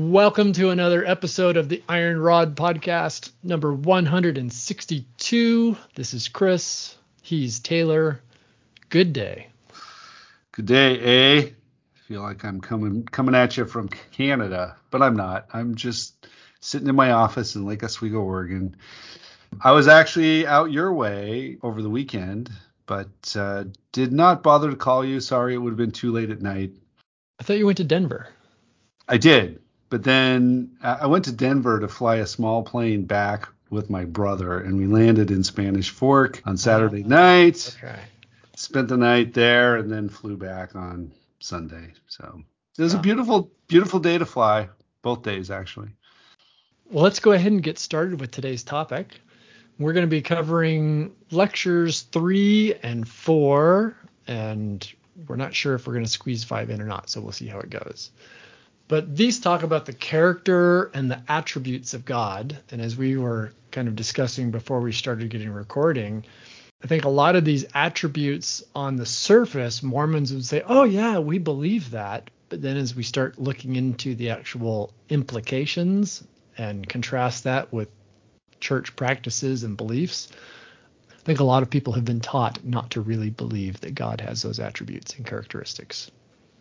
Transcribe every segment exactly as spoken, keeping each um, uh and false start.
Welcome to another episode of the Iron Rod Podcast, number one hundred sixty-two. This is Chris. He's Taylor. Good day. Good day, eh? I feel like I'm coming coming at you from Canada, but I'm not. I'm just sitting in my office in Lake Oswego, Oregon. I was actually out your way over the weekend, but uh, did not bother to call you. Sorry, it would have been too late at night. I thought you went to Denver. I did, but then I went to Denver to fly a small plane back with my brother, and we landed in Spanish Fork on Saturday Oh, night. Okay. Spent the night there and then flew back on Sunday. So it was Yeah. a beautiful, beautiful day to fly. Both days, actually. Well, let's go ahead and get started with today's topic. We're going to be covering lectures three and four, and we're not sure if we're going to squeeze five in or not, so we'll see how it goes. But these talk about the character and the attributes of God. And as we were kind of discussing before we started getting recording, I think a lot of these attributes on the surface, Mormons would say, oh, yeah, we believe that. But then as we start looking into the actual implications and contrast that with church practices and beliefs, I think a lot of people have been taught not to really believe that God has those attributes and characteristics.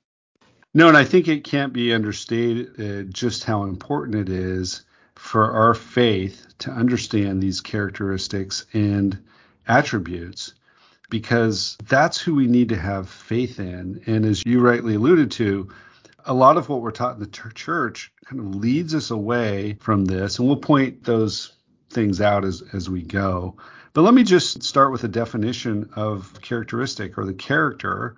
No, and I think it can't be understated uh, just how important it is for our faith to understand these characteristics and attributes, because that's who we need to have faith in. And as you rightly alluded to, a lot of what we're taught in the church kind of leads us away from this, and we'll point those things out as, as we go. But let me just start with a definition of characteristic, or the character.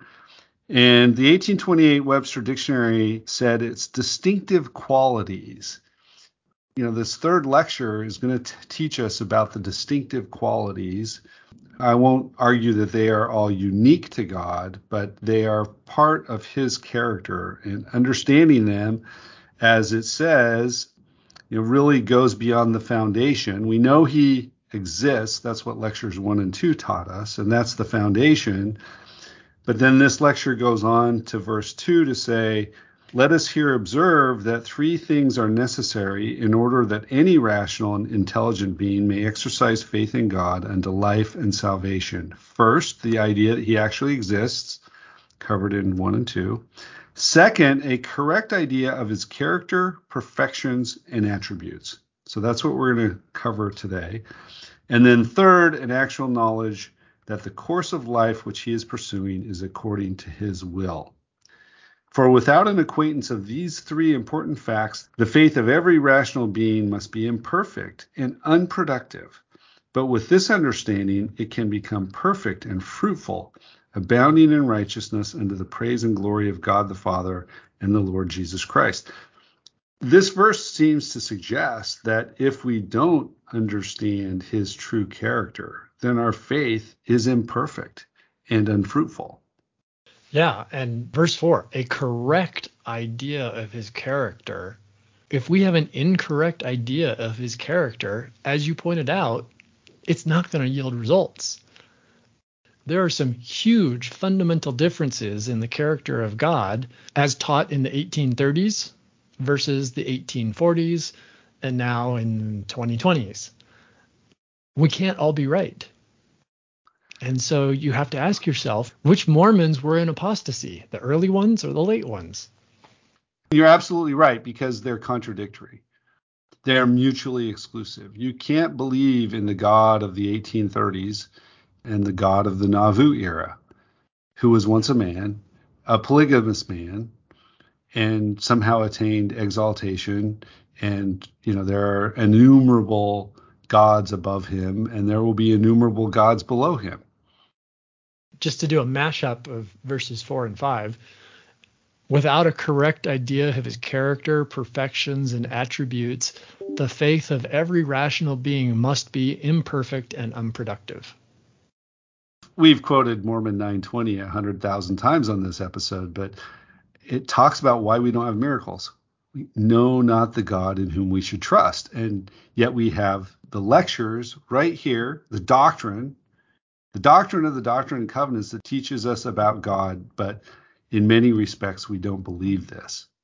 And the eighteen twenty-eight Webster Dictionary said it's distinctive qualities. You know, this third lecture is going to teach us about the distinctive qualities. I won't argue that they are all unique to God, but they are part of his character, and understanding them, as it says, you know, really goes beyond the foundation. We know he exists. That's what lectures one and two taught us, and that's the foundation. But then this lecture goes on to verse two to say, let us here observe that three things are necessary in order that any rational and intelligent being may exercise faith in God unto life and salvation. First, the idea that he actually exists, covered in one and two. Second, a correct idea of his character, perfections, and attributes. So that's what we're going to cover today. And then third, an actual knowledge that the course of life which he is pursuing is according to his will. For without an acquaintance of these three important facts, the faith of every rational being must be imperfect and unproductive. But with this understanding, it can become perfect and fruitful, abounding in righteousness unto the praise and glory of God the Father and the Lord Jesus Christ. This verse seems to suggest that if we don't understand his true character, then our faith is imperfect and unfruitful. Yeah, and verse four, a correct idea of his character. If we have an incorrect idea of his character, as you pointed out, it's not going to yield results. There are some huge fundamental differences in the character of God as taught in the eighteen thirties versus the eighteen forties and now in twenty twenties. We can't all be right. And so you have to ask yourself, which Mormons were in apostasy, the early ones or the late ones? You're absolutely right, because they're contradictory. They're mutually exclusive. You can't believe in the God of the eighteen thirties and the God of the Nauvoo era, who was once a man, a polygamous man, and somehow attained exaltation. And, you know, there are innumerable gods above him, and there will be innumerable gods below him. Just to do a mashup of verses four and five, without a correct idea of his character, perfections, and attributes, the faith of every rational being must be imperfect and unproductive. We've quoted Mormon nine twenty a hundred thousand times on this episode, but it talks about why we don't have miracles. We know not the God in whom we should trust. And yet we have the lectures right here, the doctrine, the doctrine of the Doctrine and Covenants that teaches us about God, but in many respects we don't believe this.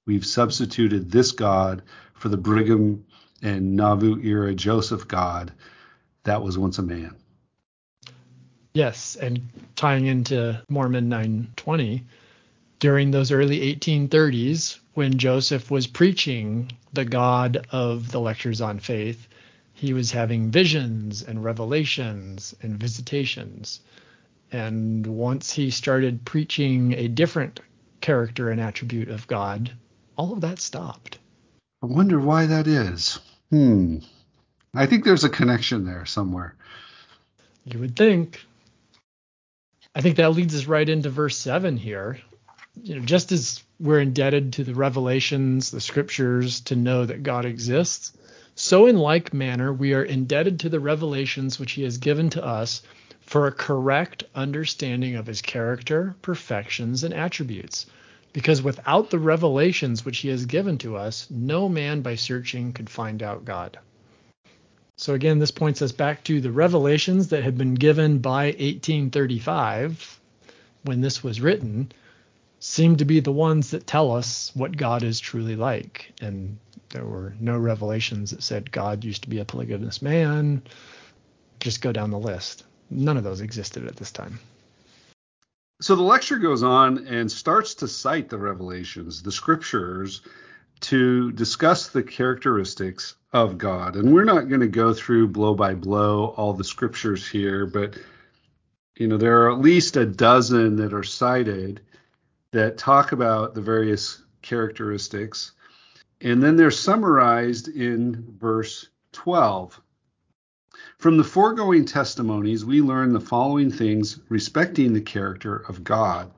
We've substituted this God for the Brigham and Nauvoo era Joseph God that was once a man. Yes, and tying into Mormon nine twenty, during those early eighteen thirties, when Joseph was preaching the God of the Lectures on Faith, he was having visions and revelations and visitations. And once he started preaching a different character and attribute of God, all of that stopped. I wonder why that is. Hmm. I think there's a connection there somewhere. You would think. I think that leads us right into verse seven here. You know, just as we're indebted to the revelations, the scriptures, to know that God exists, so in like manner we are indebted to the revelations which he has given to us for a correct understanding of his character, perfections, and attributes. Because without the revelations which he has given to us, no man by searching could find out God. So again, this points us back to the revelations that had been given by eighteen thirty-five, when this was written, seem to be the ones that tell us what God is truly like. And there were no revelations that said God used to be a polygamous man. Just go down the list. None of those existed at this time. So the lecture goes on and starts to cite the revelations, the scriptures, to discuss the characteristics of God. And we're not going to go through blow by blow all the scriptures here, but you know, there are at least a dozen that are cited that talk about the various characteristics. And then they're summarized in verse twelve. From the foregoing testimonies, we learn the following things respecting the character of God.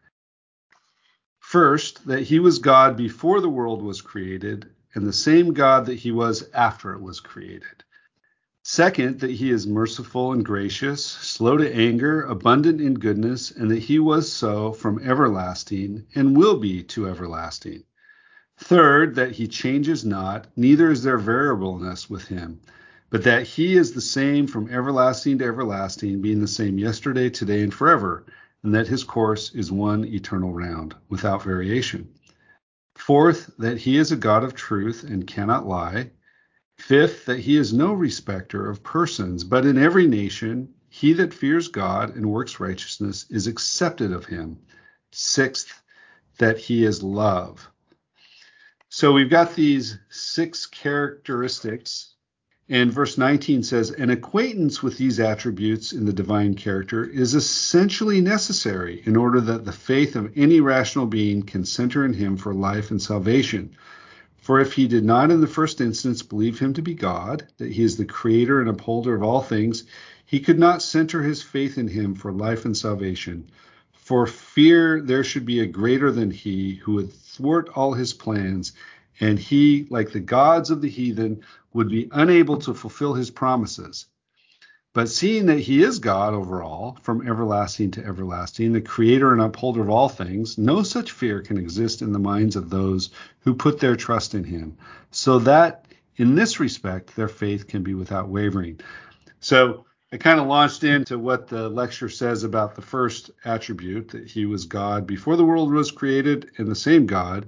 First, that he was God before the world was created, and the same God that he was after it was created. Second, that he is merciful and gracious, slow to anger, abundant in goodness, and that he was so from everlasting and will be to everlasting. Third, that he changes not, neither is there variableness with him, but that he is the same from everlasting to everlasting, being the same yesterday, today, and forever, and that his course is one eternal round, without variation. Fourth, that he is a God of truth and cannot lie. Fifth, that he is no respecter of persons, but in every nation he that fears God and works righteousness is accepted of him. Sixth, that he is love. So we've got these six characteristics. And verse nineteen says, an acquaintance with these attributes in the divine character is essentially necessary in order that the faith of any rational being can center in him for life and salvation. For if he did not in the first instance believe him to be God, that he is the creator and upholder of all things, he could not center his faith in him for life and salvation. For fear there should be a greater than he who would thwart all his plans, and he, like the gods of the heathen, would be unable to fulfill his promises. But seeing that he is God over all, from everlasting to everlasting, the creator and upholder of all things, no such fear can exist in the minds of those who put their trust in him, so that in this respect their faith can be without wavering. So I kind of launched into what the lecture says about the first attribute, that he was God before the world was created and the same God.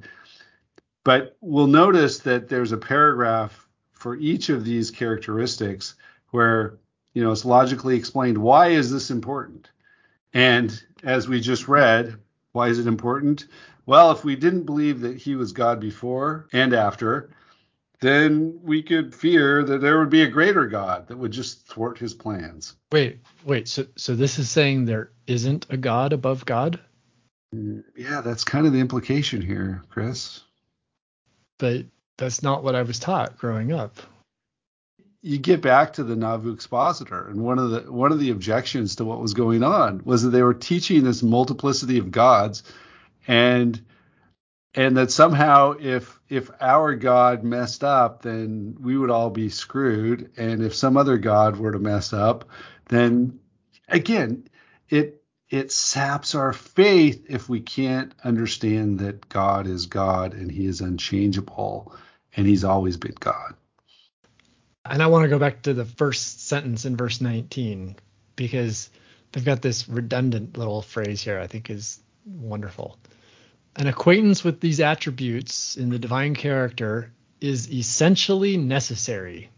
But we'll notice that there's a paragraph for each of these characteristics where, you know, it's logically explained, why is this important? And as we just read, why is it important? Well, if we didn't believe that he was God before and after, then we could fear that there would be a greater God that would just thwart his plans. Wait, wait. So, so this is saying there isn't a God above God? Yeah, that's kind of the implication here, Chris. But that's not what I was taught growing up. You get back to the Nauvoo expositor, and one of the one of the objections to what was going on was that they were teaching this multiplicity of gods, and and that somehow if if our God messed up, then we would all be screwed, and if some other God were to mess up, then again, it it saps our faith if we can't understand that God is God and he is unchangeable and he's always been God. And I want to go back to the first sentence in verse nineteen, because they've got this redundant little phrase here I think is wonderful. An acquaintance with these attributes in the divine character is essentially necessary.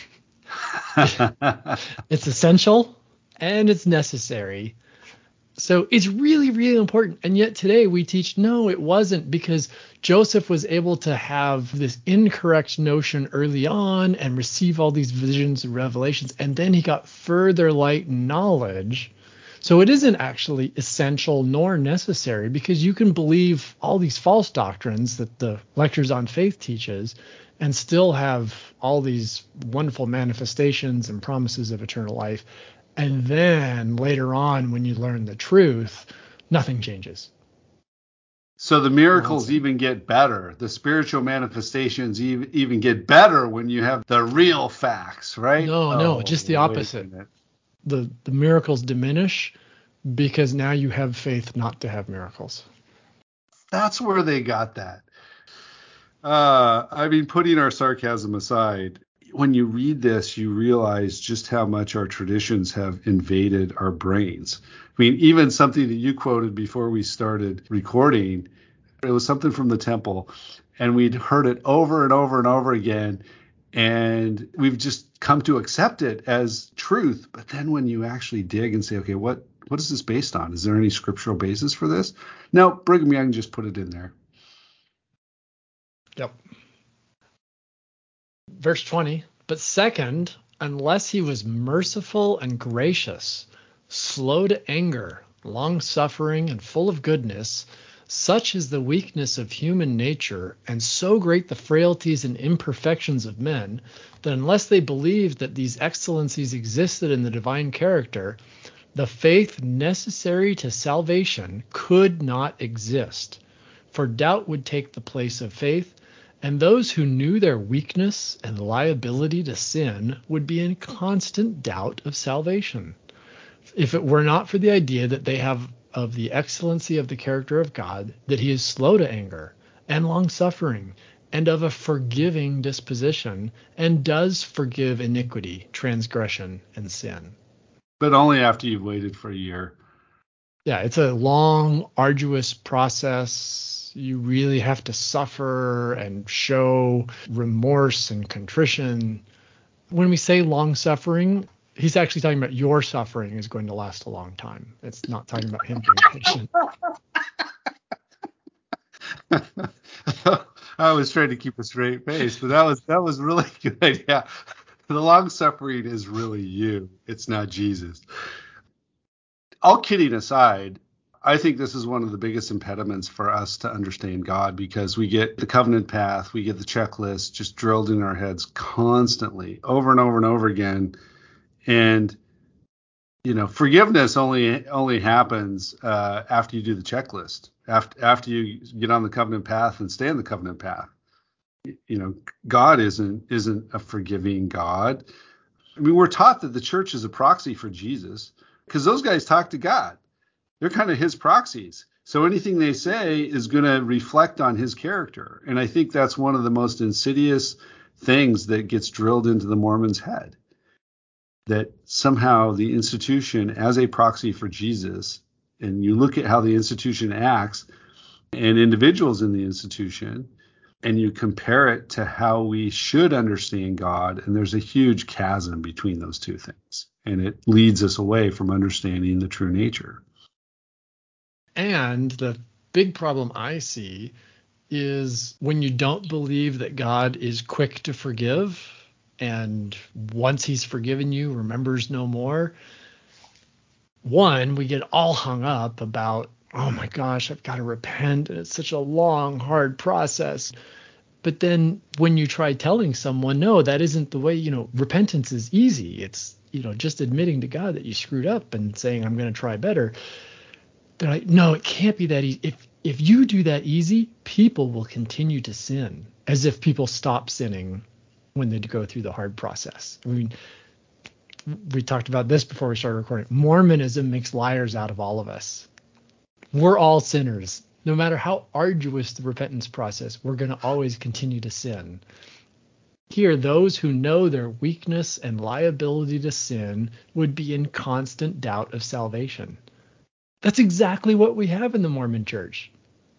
It's essential and it's necessary. So it's really, really important. And yet today we teach, no, it wasn't, because Joseph was able to have this incorrect notion early on and receive all these visions and revelations. And then he got further light and knowledge. So it isn't actually essential nor necessary, because you can believe all these false doctrines that the Lectures on Faith teaches and still have all these wonderful manifestations and promises of eternal life. And then later on, when you learn the truth, nothing changes. So the miracles even get better. The spiritual manifestations even, even get better when you have the real facts, right? No, no, oh, just the opposite. The the miracles diminish because now you have faith not to have miracles. That's where they got that. Uh, I mean, putting our sarcasm aside, when you read this, you realize just how much our traditions have invaded our brains. I mean, even something that you quoted before we started recording, it was something from the temple, and we'd heard it over and over and over again, and we've just come to accept it as truth. But then when you actually dig and say, okay, what what is this based on? Is there any scriptural basis for this? No, Brigham Young just put it in there. Yep. Verse twenty, but second, unless he was merciful and gracious, slow to anger, long-suffering, and full of goodness, such is the weakness of human nature, and so great the frailties and imperfections of men, that unless they believed that these excellencies existed in the divine character, the faith necessary to salvation could not exist. For doubt would take the place of faith, and those who knew their weakness and liability to sin would be in constant doubt of salvation, if it were not for the idea that they have of the excellency of the character of God, that he is slow to anger and long-suffering, and of a forgiving disposition, and does forgive iniquity, transgression, and sin. But only after you've waited for a year. Yeah, it's a long, arduous process. You really have to suffer and show remorse and contrition. When we say long suffering, he's actually talking about your suffering is going to last a long time. It's not talking about him being patient. I was trying to keep a straight face, but that was that was really good. Yeah, the long suffering is really you. It's not Jesus. All kidding aside, I think this is one of the biggest impediments for us to understand God, because we get the covenant path, we get the checklist just drilled in our heads constantly, over and over and over again. And, you know, forgiveness only only happens uh, after you do the checklist, after, after you get on the covenant path and stay on the covenant path. You know, God isn't isn't a forgiving God. I mean, we're taught that the church is a proxy for Jesus, because those guys talk to God. They're kind of his proxies. So anything they say is going to reflect on his character. And I think that's one of the most insidious things that gets drilled into the Mormon's head, that somehow the institution as a proxy for Jesus, and you look at how the institution acts and individuals in the institution, and you compare it to how we should understand God, and there's a huge chasm between those two things. And it leads us away from understanding the true nature. And the big problem I see is when you don't believe that God is quick to forgive, and once he's forgiven you, remembers no more. One, we get all hung up about, oh my gosh, I've got to repent, and it's such a long, hard process. But then when you try telling someone, no, that isn't the way, you know, repentance is easy. It's, you know, just admitting to God that you screwed up and saying, I'm going to try better. They're like, no, it can't be that easy. If if you do that easy, people will continue to sin, as if people stop sinning when they go through the hard process. I mean, we talked about this before we started recording. Mormonism makes liars out of all of us. We're all sinners. No matter how arduous the repentance process, we're going to always continue to sin. Here, those who know their weakness and liability to sin would be in constant doubt of salvation. That's exactly what we have in the Mormon church.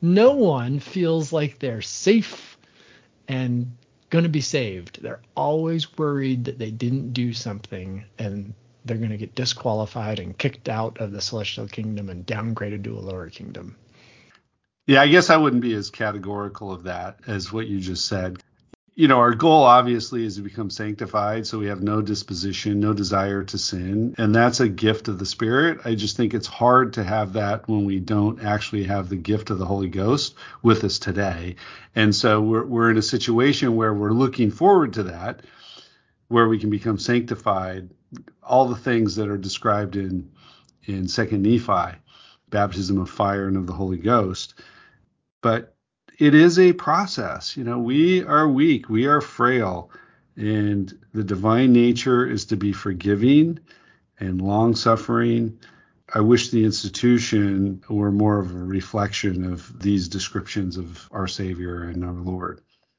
no one feels like they're safe and going to be saved. They're always worried that they didn't do something and they're going to get disqualified and kicked out of the celestial kingdom and downgraded to a lower kingdom. Yeah, I guess I wouldn't be as categorical of that as what you just said. You know, our goal obviously is to become sanctified, so we have no disposition, no desire to sin, and that's a gift of the Spirit. I just think it's hard to have that when we don't actually have the gift of the Holy Ghost with us today. And so we're we're in a situation where we're looking forward to that, where we can become sanctified, all the things that are described in in Second Nephi, baptism of fire and of the Holy Ghost. But it is a process. You know, we are weak, we are frail, and the divine nature is to be forgiving and long-suffering. I wish the institution were more of a reflection of these descriptions of our Savior and our Lord.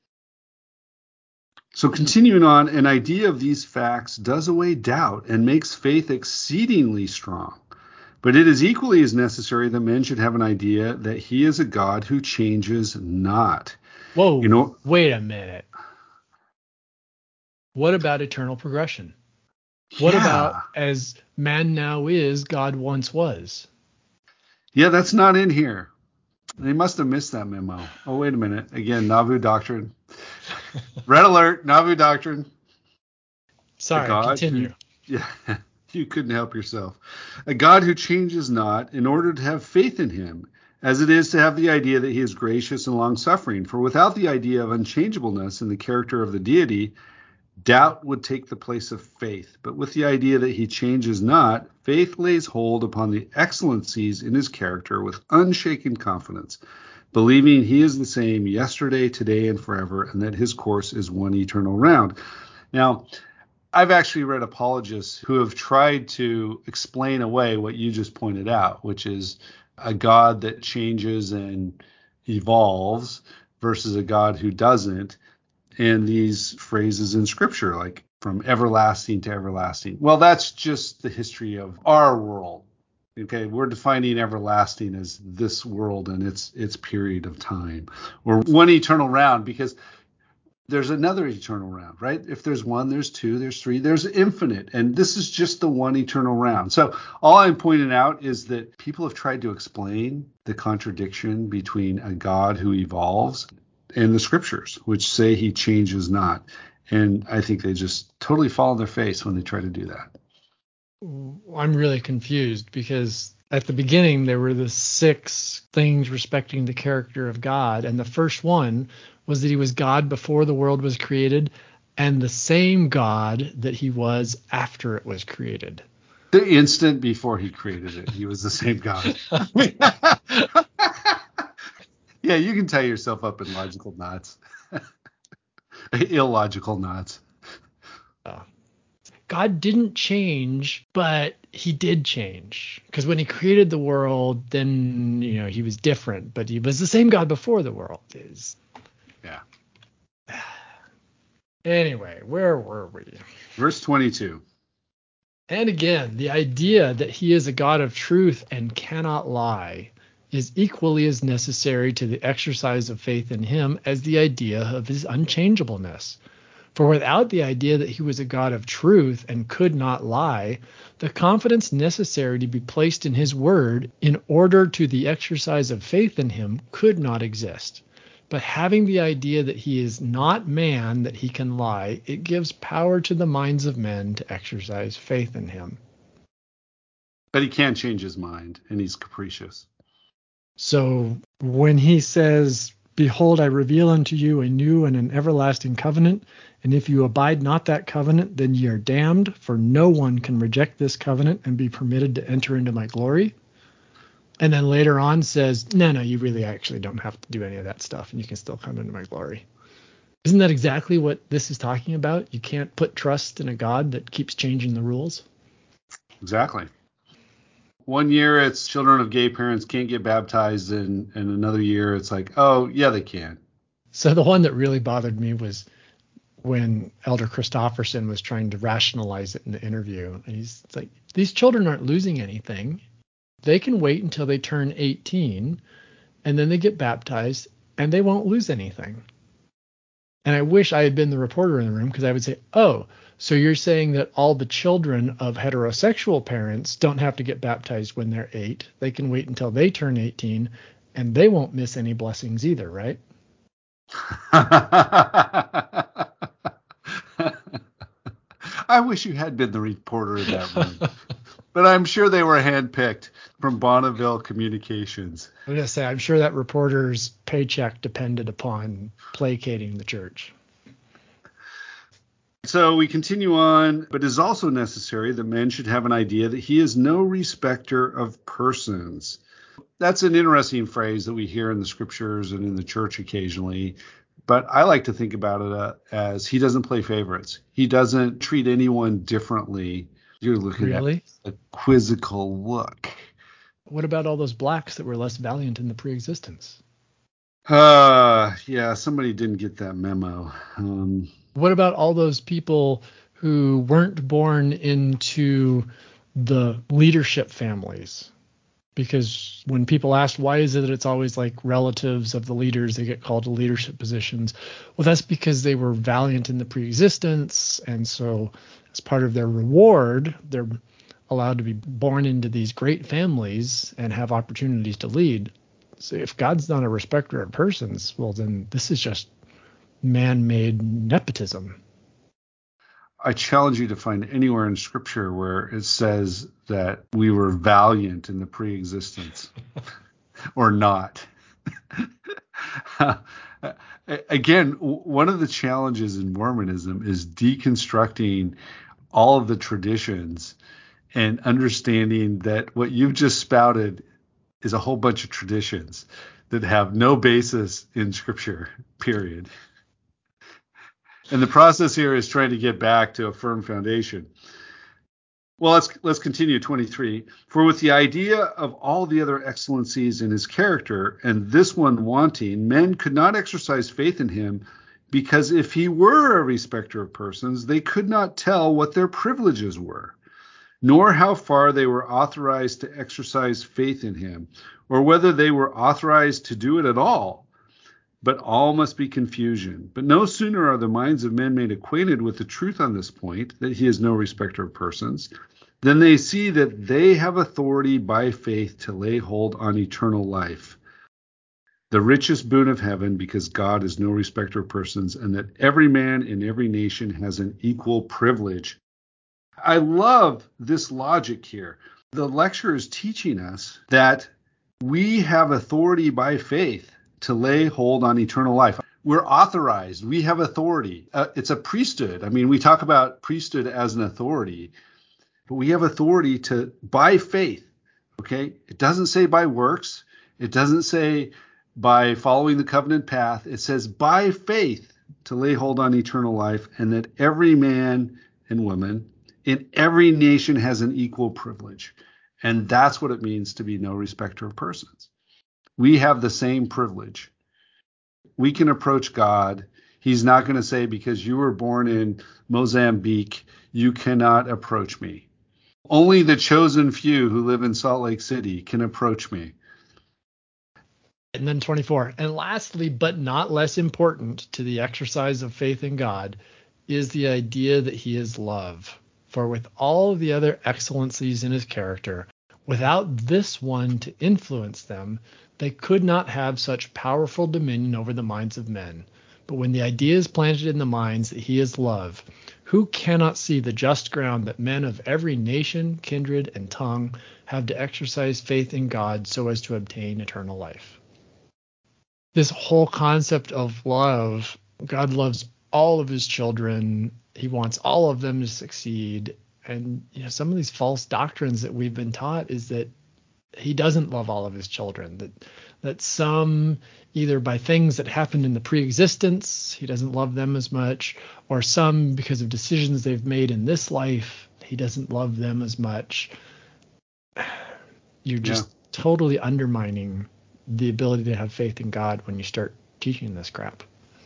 So continuing on, an idea of these facts does away doubt and makes faith exceedingly strong. But it is equally as necessary that men should have an idea that he is a God who changes not. Whoa, you know, wait a minute. What about eternal progression? What yeah. about as man now is, God once was? Yeah, that's not in here. They must have missed that memo. Oh, wait a minute. Again, Nauvoo doctrine. Red alert, Nauvoo doctrine. Sorry, continue. Who, yeah. You couldn't help yourself. A God who changes not, in order to have faith in him, as it is to have the idea that he is gracious and long-suffering. For without the idea of unchangeableness in the character of the deity, doubt would take the place of faith. But with the idea that he changes not, faith lays hold upon the excellencies in his character with unshaken confidence, believing he is the same yesterday, today, and forever, and that his course is one eternal round. Now, I've actually read apologists who have tried to explain away what you just pointed out, which is a God that changes and evolves versus a God who doesn't. And these phrases in Scripture, like from everlasting to everlasting. Well, that's just the history of our world. Okay, we're defining everlasting as this world and its its period of time, or one eternal round, because there's another eternal round, right? If there's one, there's two, there's three, there's infinite. And this is just the one eternal round. So all I'm pointing out is that people have tried to explain the contradiction between a God who evolves and the Scriptures, which say he changes not. And I think they just totally fall on their face when they try to do that. I'm really confused because at the beginning there were the six things respecting the character of God. And the first one was that he was God before the world was created and the same God that he was after it was created. The instant before he created it, he was the same God. Yeah, you can tie yourself up in logical knots. Illogical knots. Oh. God didn't change, but he did change. Because when he created the world, then, you know, he was different, but he was the same God before the world is. Yeah. Anyway, where were we? Verse twenty-two. And again, the idea that he is a God of truth and cannot lie is equally as necessary to the exercise of faith in him as the idea of his unchangeableness. For without the idea that he was a God of truth and could not lie, the confidence necessary to be placed in his word in order to the exercise of faith in him could not exist. But having the idea that he is not man, that he can lie, it gives power to the minds of men to exercise faith in him. But he can't change his mind, and he's capricious. So when he says, "Behold, I reveal unto you a new and an everlasting covenant, and if you abide not that covenant, then ye are damned, for no one can reject this covenant and be permitted to enter into my glory." And then later on says, no, no, you really actually don't have to do any of that stuff, and you can still come into my glory. Isn't that exactly what this is talking about? You can't put trust in a God that keeps changing the rules. Exactly. One year it's children of gay parents can't get baptized, and, and another year it's like, oh, yeah, they can. So the one that really bothered me was when Elder Christofferson was trying to rationalize it in the interview. And he's like, these children aren't losing anything. They can wait until they turn eighteen and then they get baptized, and they won't lose anything. And I wish I had been the reporter in the room, because I would say, oh, so you're saying that all the children of heterosexual parents don't have to get baptized when they're eight. They can wait until they turn eighteen, and they won't miss any blessings either, right? I wish you had been the reporter in that room. But I'm sure they were handpicked from Bonneville Communications. I was going to say, I'm sure that reporter's paycheck depended upon placating the church. So we continue on, but it is also necessary that men should have an idea that he is no respecter of persons. That's an interesting phrase that we hear in the scriptures and in the church occasionally. But I like to think about it uh, as he doesn't play favorites. He doesn't treat anyone differently. You're looking Really? at a quizzical look. What about all those blacks that were less valiant in the pre-existence? Uh, yeah, somebody didn't get that memo. Um, what about all those people who weren't born into the leadership families? Because when people ask, why is it that it's always like relatives of the leaders, they get called to leadership positions? Well, that's because they were valiant in the pre-existence. And so as part of their reward, they're allowed to be born into these great families and have opportunities to lead. So if God's not a respecter of persons, well, then this is just man-made nepotism. I challenge you to find anywhere in Scripture where it says that we were valiant in the pre-existence or not. Again, one of the challenges in Mormonism is deconstructing all of the traditions and understanding that what you've just spouted is a whole bunch of traditions that have no basis in Scripture, period. And the process here is trying to get back to a firm foundation. Well, let's let's continue twenty-three. For with the idea of all the other excellencies in his character, and this one wanting, men could not exercise faith in him, because if he were a respecter of persons, they could not tell what their privileges were, nor how far they were authorized to exercise faith in him, or whether they were authorized to do it at all. But all must be confusion. But no sooner are the minds of men made acquainted with the truth on this point, that he is no respecter of persons, than they see that they have authority by faith to lay hold on eternal life, the richest boon of heaven, because God is no respecter of persons, and that every man in every nation has an equal privilege. I love this logic here. The lecturer is teaching us that we have authority by faith to lay hold on eternal life. We're authorized. We have authority. Uh, it's a priesthood. I mean, we talk about priesthood as an authority, but we have authority to, by faith, okay? It doesn't say by works. It doesn't say by following the covenant path. It says by faith to lay hold on eternal life, and that every man and woman in every nation has an equal privilege. And that's what it means to be no respecter of persons. We have the same privilege. We can approach God. He's not going to say, because you were born in Mozambique, you cannot approach me. Only the chosen few who live in Salt Lake City can approach me. And then twenty-four. And lastly, but not less important to the exercise of faith in God, is the idea that he is love. For with all of the other excellencies in his character, without this one to influence them, they could not have such powerful dominion over the minds of men. But when the idea is planted in the minds that he is love, who cannot see the just ground that men of every nation, kindred, and tongue have to exercise faith in God so as to obtain eternal life? This whole concept of love, God loves all of his children. He wants all of them to succeed. And you know, some of these false doctrines that we've been taught is that he doesn't love all of his children, that that some, either by things that happened in the pre-existence, he doesn't love them as much, or some because of decisions they've made in this life, he doesn't love them as much. You're just yeah. totally undermining the ability to have faith in God when you start teaching this crap.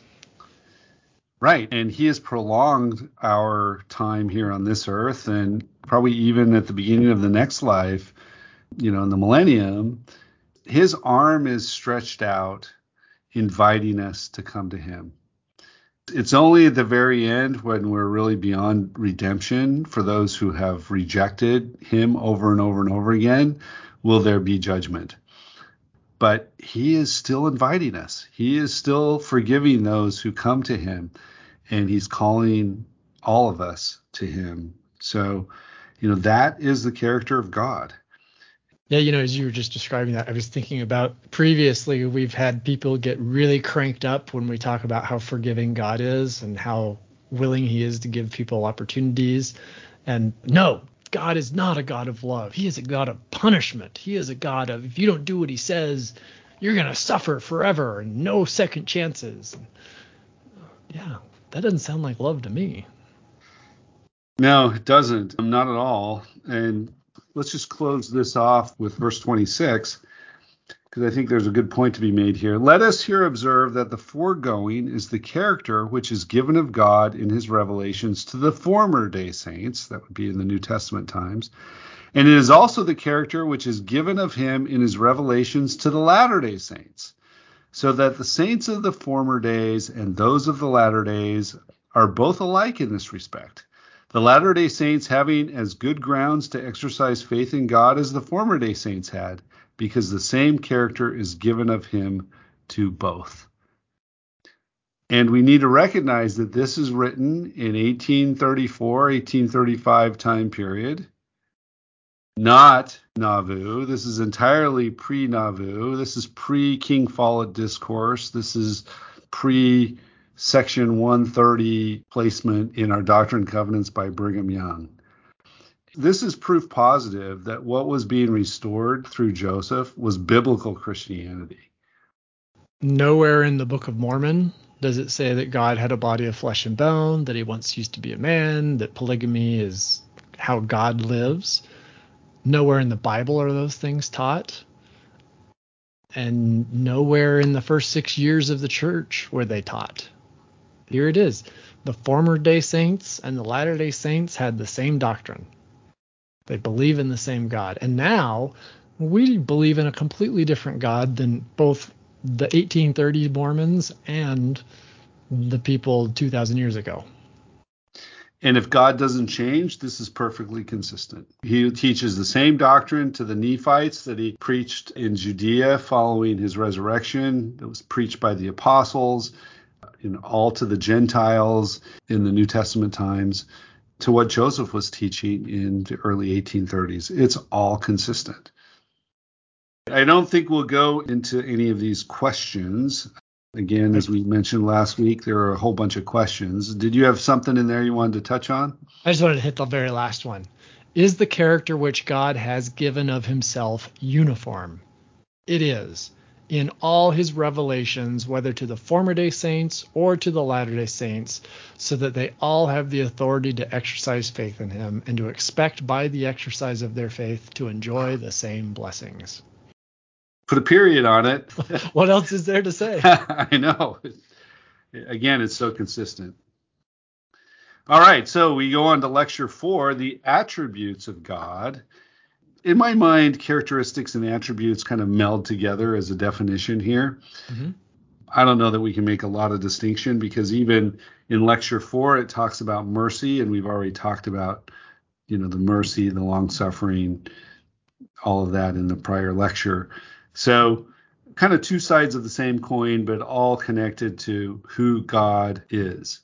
Right. And he has prolonged our time here on this earth, and probably even at the beginning of the next life, you know, in the millennium, his arm is stretched out, inviting us to come to him. It's only at the very end, when we're really beyond redemption, for those who have rejected him over and over and over again, will there be judgment. But he is still inviting us. He is still forgiving those who come to him, and he's calling all of us to him. So, you know, that is the character of God. Yeah, you know, as you were just describing that, I was thinking about previously we've had people get really cranked up when we talk about how forgiving God is and how willing he is to give people opportunities. And no, God is not a God of love. He is a God of punishment. He is a God of, if you don't do what he says, you're going to suffer forever and no second chances. Yeah, that doesn't sound like love to me. No, it doesn't. Not at all. And let's just close this off with verse twenty-six, because I think there's a good point to be made here. Let us here observe that the foregoing is the character which is given of God in his revelations to the former day saints, that would be in the New Testament times, and it is also the character which is given of him in his revelations to the latter day saints, so that the saints of the former days and those of the latter days are both alike in this respect. The latter-day saints having as good grounds to exercise faith in God as the former-day saints had, because the same character is given of him to both. And we need to recognize that this is written in eighteen thirty-four, eighteen thirty-five time period, not Nauvoo. This is entirely pre-Nauvoo. This is pre-King Follett Discourse. This is pre- Section one thirty placement in our Doctrine and Covenants by Brigham Young. This is proof positive that what was being restored through Joseph was biblical Christianity. Nowhere in the Book of Mormon does it say that God had a body of flesh and bone, that he once used to be a man, that polygamy is how God lives. Nowhere in the Bible are those things taught. And nowhere in the first six years of the church were they taught. Here it is. The former day saints and the latter day saints had the same doctrine. They believe in the same God. And now we believe in a completely different God than both the eighteen thirties Mormons and the people two thousand years ago. And if God doesn't change, this is perfectly consistent. He teaches the same doctrine to the Nephites that he preached in Judea following his resurrection, that was preached by the apostles, in all to the Gentiles in the New Testament times, to what Joseph was teaching in the early eighteen thirties. It's all consistent. I don't think we'll go into any of these questions. Again, as we mentioned last week, there are a whole bunch of questions. Did you have something in there you wanted to touch on? I just wanted to hit the very last one. Is the character which God has given of himself uniform? It is. In all his revelations, whether to the former day saints or to the latter day saints, so that they all have the authority to exercise faith in him and to expect by the exercise of their faith to enjoy the same blessings. Put a period on it. What else is there to say? I know. Again, it's so consistent. All right, so we go on to lecture four, the attributes of God. In my mind, characteristics and attributes kind of meld together as a definition here. Mm-hmm. I don't know that we can make a lot of distinction, because even in lecture four, it talks about mercy, and we've already talked about, you know, the mercy, the long suffering, all of that in the prior lecture. So kind of two sides of the same coin, but all connected to who God is.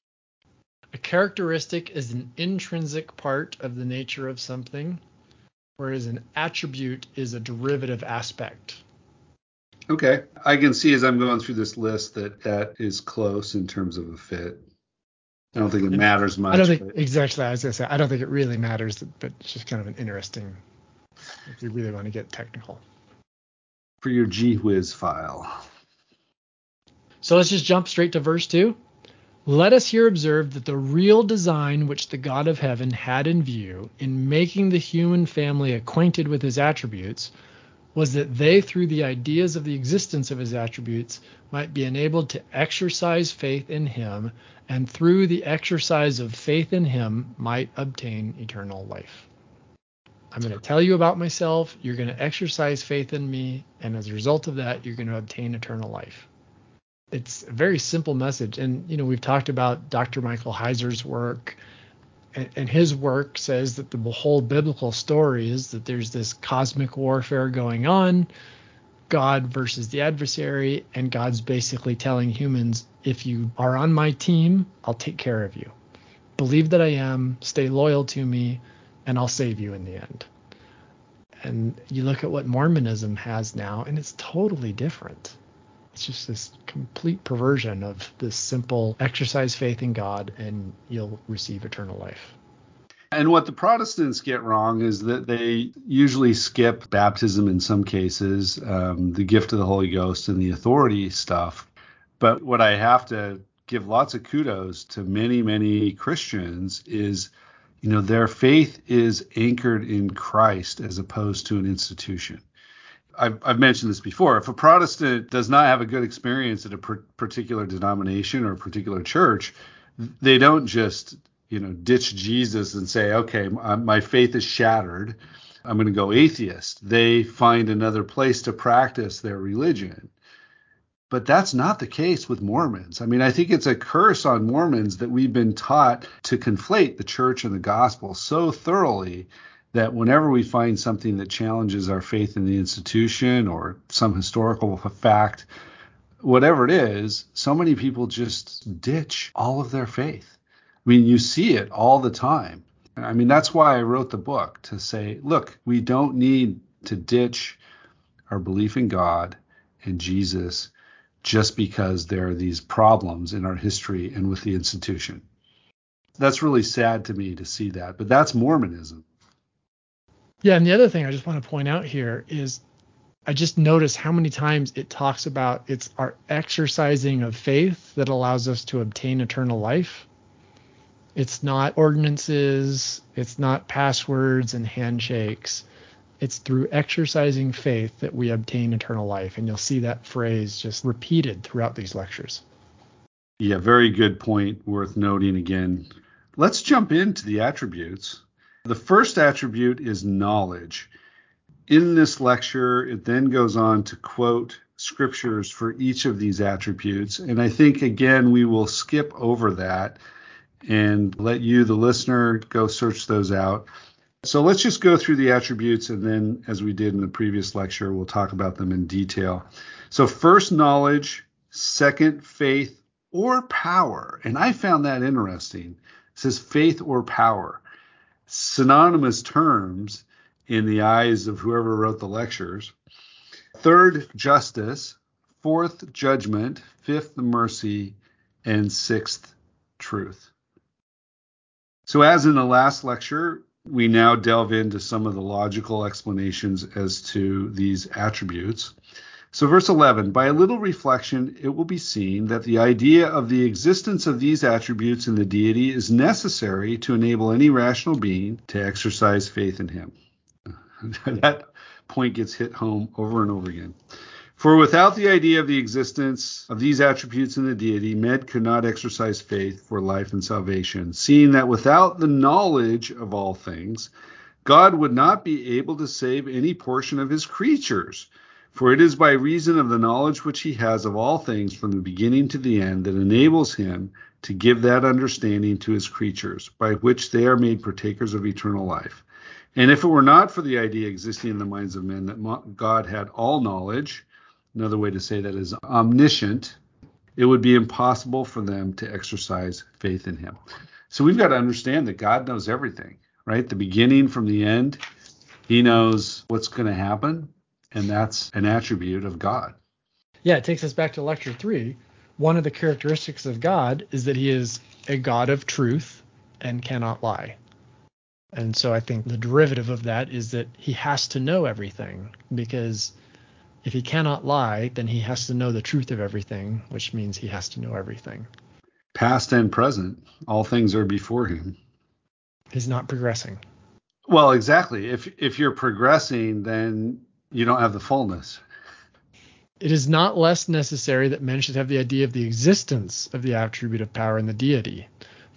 A characteristic is an intrinsic part of the nature of something, whereas an attribute is a derivative aspect. Okay. I can see as I'm going through this list that that is close in terms of a fit. I don't think it matters much. I don't think, but... exactly, I was going to say, I don't think it really matters, but it's just kind of an interesting, if you really want to get technical. For your G Whiz file. So let's just jump straight to verse two. Let us here observe that the real design which the God of heaven had in view in making the human family acquainted with his attributes was that they, through the ideas of the existence of his attributes, might be enabled to exercise faith in him, and through the exercise of faith in him might obtain eternal life. I'm going to tell you about myself. You're going to exercise faith in me. And as a result of that, you're going to obtain eternal life. It's a very simple message. And, you know, we've talked about Doctor Michael Heiser's work. And, and his work says that the whole biblical story is that there's this cosmic warfare going on, God versus the adversary. And God's basically telling humans, if you are on my team, I'll take care of you. Believe that I am, stay loyal to me, and I'll save you in the end. And you look at what Mormonism has now, and it's totally different. It's just this complete perversion of this simple exercise faith in God, and you'll receive eternal life. And what the Protestants get wrong is that they usually skip baptism in some cases, um, the gift of the Holy Ghost, and the authority stuff. But what I have to give lots of kudos to many, many Christians is, you know, their faith is anchored in Christ as opposed to an institution. I've, I've mentioned this before. If a Protestant does not have a good experience at a per- particular denomination or a particular church, they don't just, you know, ditch Jesus and say, okay, my, my faith is shattered, I'm going to go atheist. They find another place to practice their religion. But that's not the case with Mormons. I mean, I think it's a curse on Mormons that we've been taught to conflate the church and the gospel so thoroughly that whenever we find something that challenges our faith in the institution or some historical fact, whatever it is, so many people just ditch all of their faith. I mean, you see it all the time. I mean, that's why I wrote the book, to say, look, we don't need to ditch our belief in God and Jesus just because there are these problems in our history and with the institution. That's really sad to me to see that, but that's Mormonism. Yeah, and the other thing I just want to point out here is I just noticed how many times it talks about it's our exercising of faith that allows us to obtain eternal life. It's not ordinances, it's not passwords and handshakes. It's through exercising faith that we obtain eternal life. And you'll see that phrase just repeated throughout these lectures. Yeah, very good point, worth noting again. Let's jump into the attributes. The first attribute is knowledge. In this lecture, it then goes on to quote scriptures for each of these attributes. And I think, again, we will skip over that and let you, the listener, go search those out. So let's just go through the attributes, and then, as we did in the previous lecture, we'll talk about them in detail. So first, knowledge. Second, faith or power. And I found that interesting. It says faith or power. Synonymous terms in the eyes of whoever wrote the lectures. Third, justice. Fourth, judgment. Fifth, mercy. And sixth, truth. So as in the last lecture, we now delve into some of the logical explanations as to these attributes. So verse eleven, by a little reflection, it will be seen that the idea of the existence of these attributes in the deity is necessary to enable any rational being to exercise faith in him. That point gets hit home over and over again. For without the idea of the existence of these attributes in the deity, men could not exercise faith for life and salvation, seeing that without the knowledge of all things, God would not be able to save any portion of his creatures. For it is by reason of the knowledge which he has of all things from the beginning to the end that enables him to give that understanding to his creatures, by which they are made partakers of eternal life. And if it were not for the idea existing in the minds of men that God had all knowledge, another way to say that is omniscient, it would be impossible for them to exercise faith in him. So we've got to understand that God knows everything, right? The beginning from the end, he knows what's going to happen, and that's an attribute of God. Yeah, it takes us back to lecture three. One of the characteristics of God is that he is a God of truth and cannot lie. And so I think the derivative of that is that he has to know everything, because if he cannot lie, then he has to know the truth of everything, which means he has to know everything. Past and present, all things are before him. He's not progressing. Well, exactly. If if you're progressing, then you don't have the fullness. It is not less necessary that men should have the idea of the existence of the attribute of power in the deity.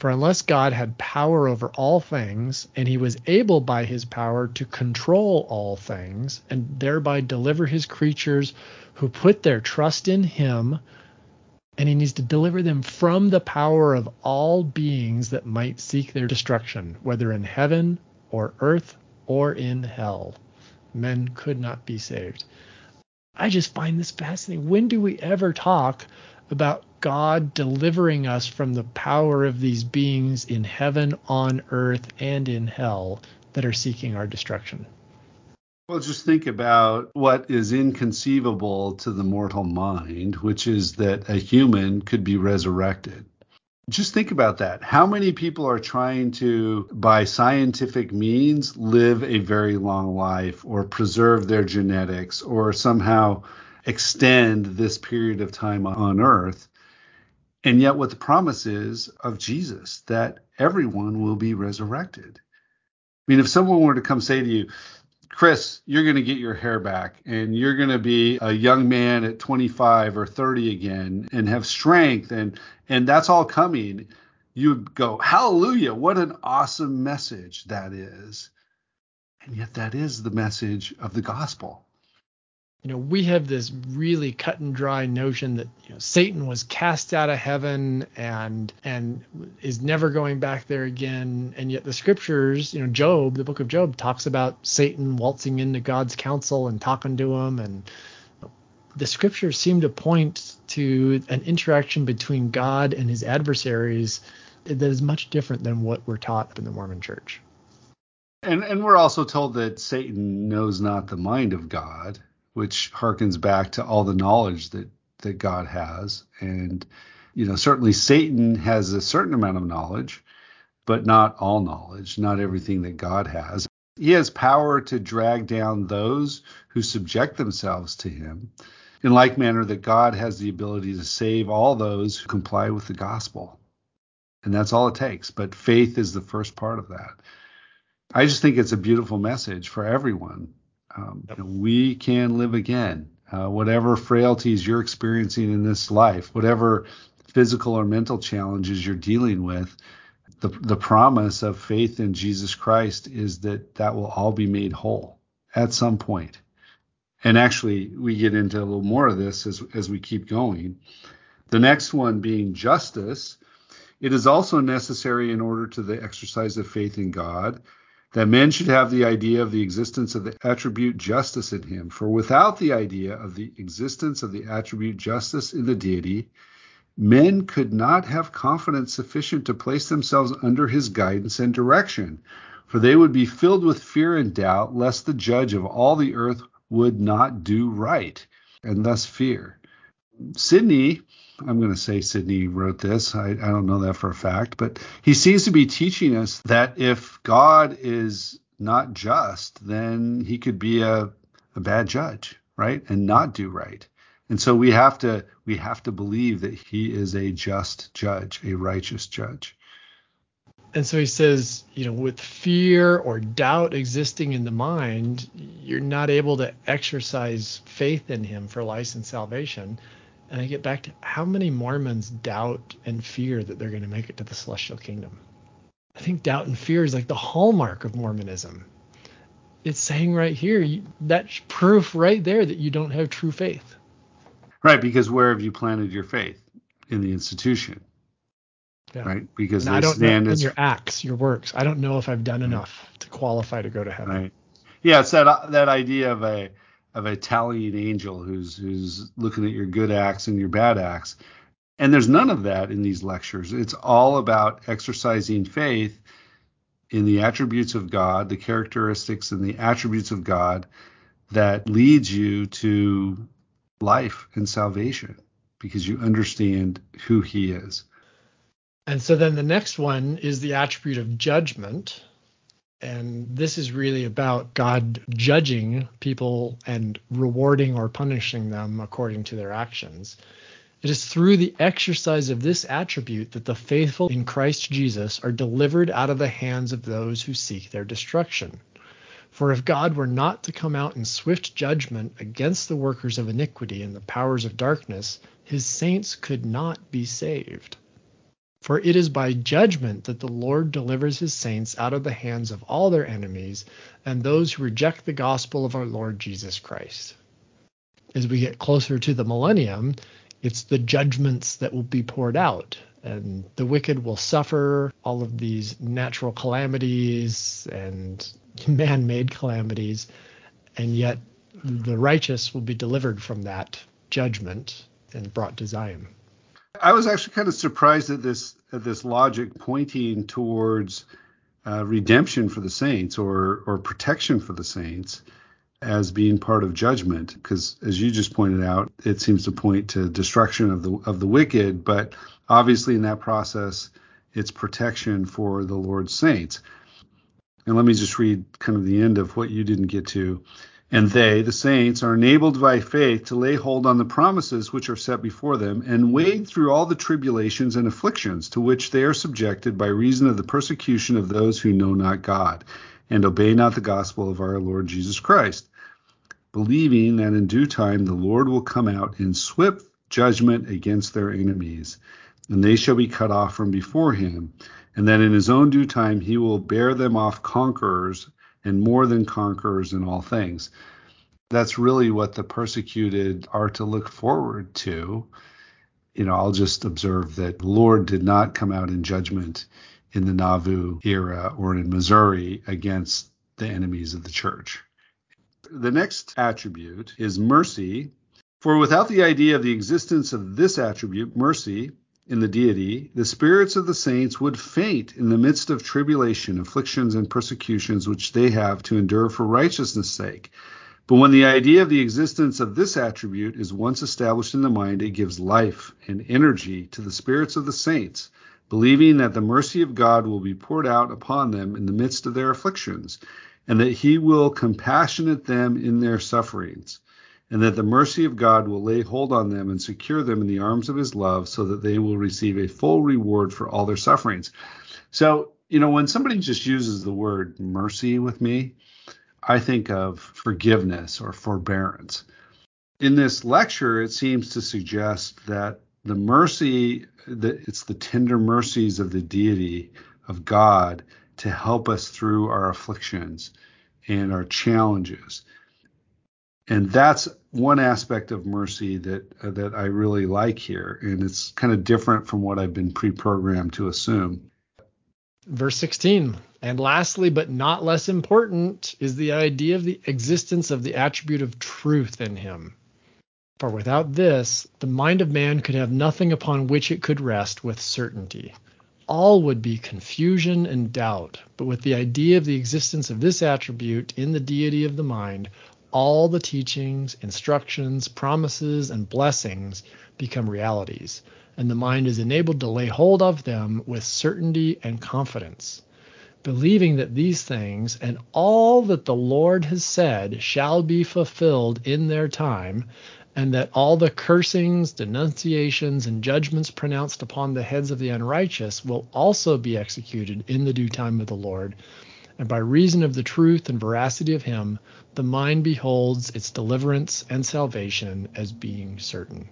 For unless God had power over all things, and he was able by his power to control all things, and thereby deliver his creatures who put their trust in him, and he needs to deliver them from the power of all beings that might seek their destruction, whether in heaven or earth or in hell. Men could not be saved. I just find this fascinating. When do we ever talk about God delivering us from the power of these beings in heaven, on earth, and in hell that are seeking our destruction? Well, just think about what is inconceivable to the mortal mind, which is that a human could be resurrected. Just think about that. How many people are trying to, by scientific means, live a very long life or preserve their genetics or somehow extend this period of time on earth? And yet what the promise is of Jesus, that everyone will be resurrected. I mean, if someone were to come say to you, Chris, you're going to get your hair back and you're going to be a young man at twenty-five or thirty again and have strength and and that's all coming, you'd go, hallelujah, what an awesome message that is. And yet that is the message of the gospel. You know, we have this really cut and dry notion that, you know, Satan was cast out of heaven and and is never going back there again. And yet the scriptures, you know, Job, the book of Job, talks about Satan waltzing into God's counsel and talking to him. And the scriptures seem to point to an interaction between God and his adversaries that is much different than what we're taught in the Mormon Church. And and we're also told that Satan knows not the mind of God, which harkens back to all the knowledge that, that God has. And, you know, certainly Satan has a certain amount of knowledge, but not all knowledge, not everything that God has. He has power to drag down those who subject themselves to him, in like manner that God has the ability to save all those who comply with the gospel. And that's all it takes. But faith is the first part of that. I just think it's a beautiful message for everyone. Um, you know, we can live again. Uh, whatever frailties you're experiencing in this life, whatever physical or mental challenges you're dealing with, the, the promise of faith in Jesus Christ is that that will all be made whole at some point. And actually, we get into a little more of this as, as we keep going. The next one being justice. It is also necessary in order to the exercise of faith in God that men should have the idea of the existence of the attribute justice in him. For without the idea of the existence of the attribute justice in the deity, men could not have confidence sufficient to place themselves under his guidance and direction, for they would be filled with fear and doubt, lest the judge of all the earth would not do right, and thus fear. Sidney, I'm going to say Sidney wrote this. I, I don't know that for a fact, but he seems to be teaching us that if God is not just, then he could be a, a bad judge, right? And not do right. And so we have to we have to believe that he is a just judge, a righteous judge. And so he says, you know, with fear or doubt existing in the mind, you're not able to exercise faith in him for life and salvation. And I get back to how many Mormons doubt and fear that they're going to make it to the celestial kingdom. I think doubt and fear is like the hallmark of Mormonism. It's saying right here, that's proof right there that you don't have true faith. Right, because where have you planted your faith? In the institution. Yeah. Right, because and they I don't know stand in as your acts, your works. I don't know if I've done right. enough to qualify to go to heaven. Right. Yeah, it's that that idea of a of a tallying angel who's who's looking at your good acts and your bad acts. And there's none of that in these lectures. It's all about exercising faith in the attributes of God, the characteristics and the attributes of God that leads you to life and salvation because you understand who he is. And so then the next one is the attribute of judgment. And this is really about God judging people and rewarding or punishing them according to their actions. It is through the exercise of this attribute that the faithful in Christ Jesus are delivered out of the hands of those who seek their destruction. For if God were not to come out in swift judgment against the workers of iniquity and the powers of darkness, his saints could not be saved. For it is by judgment that the Lord delivers his saints out of the hands of all their enemies and those who reject the gospel of our Lord Jesus Christ. As we get closer to the millennium, it's the judgments that will be poured out, and the wicked will suffer all of these natural calamities and man-made calamities, and yet the righteous will be delivered from that judgment and brought to Zion. I was actually kind of surprised at this at this logic pointing towards uh, redemption for the saints or or protection for the saints as being part of judgment, because as you just pointed out, it seems to point to destruction of the of the wicked, but obviously in that process, it's protection for the Lord's saints. And let me just read kind of the end of what you didn't get to. And they, the saints, are enabled by faith to lay hold on the promises which are set before them, and wade through all the tribulations and afflictions to which they are subjected by reason of the persecution of those who know not God, and obey not the gospel of our Lord Jesus Christ, believing that in due time the Lord will come out in swift judgment against their enemies, and they shall be cut off from before him, and that in his own due time he will bear them off conquerors, and more than conquerors in all things. That's really what the persecuted are to look forward to. You know, I'll just observe that the Lord did not come out in judgment in the Nauvoo era or in Missouri against the enemies of the church. The next attribute is mercy. For without the idea of the existence of this attribute, mercy, in the deity, the spirits of the saints would faint in the midst of tribulation, afflictions, and persecutions which they have to endure for righteousness' sake. But when the idea of the existence of this attribute is once established in the mind, it gives life and energy to the spirits of the saints, believing that the mercy of God will be poured out upon them in the midst of their afflictions, and that he will compassionate them in their sufferings, and that the mercy of God will lay hold on them and secure them in the arms of his love, so that they will receive a full reward for all their sufferings. So, you know, when somebody just uses the word mercy with me, I think of forgiveness or forbearance. In this lecture, it seems to suggest that the mercy, that it's the tender mercies of the deity of God to help us through our afflictions and our challenges. And that's one aspect of mercy that uh, that I really like here, and it's kind of different from what I've been pre-programmed to assume. Verse sixteen, and lastly, but not less important, is the idea of the existence of the attribute of truth in him. For without this, the mind of man could have nothing upon which it could rest with certainty. All would be confusion and doubt, but with the idea of the existence of this attribute in the deity of the mind, all the teachings, instructions, promises, and blessings become realities, and the mind is enabled to lay hold of them with certainty and confidence, believing that these things and all that the Lord has said shall be fulfilled in their time, and that all the cursings, denunciations, and judgments pronounced upon the heads of the unrighteous will also be executed in the due time of the Lord. And by reason of the truth and veracity of him, the mind beholds its deliverance and salvation as being certain.